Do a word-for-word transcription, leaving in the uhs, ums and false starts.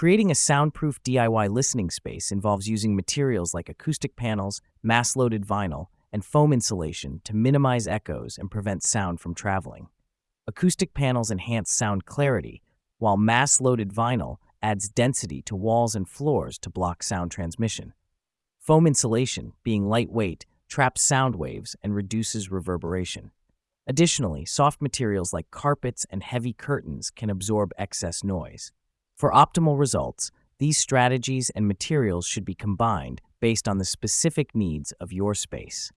Creating a soundproof D I Y listening space involves using materials like acoustic panels, mass-loaded vinyl, and foam insulation to minimize echoes and prevent sound from traveling. Acoustic panels enhance sound clarity, while mass-loaded vinyl adds density to walls and floors to block sound transmission. Foam insulation, being lightweight, traps sound waves and reduces reverberation. Additionally, soft materials like carpets and heavy curtains can absorb excess noise. For optimal results, these strategies and materials should be combined based on the specific needs of your space.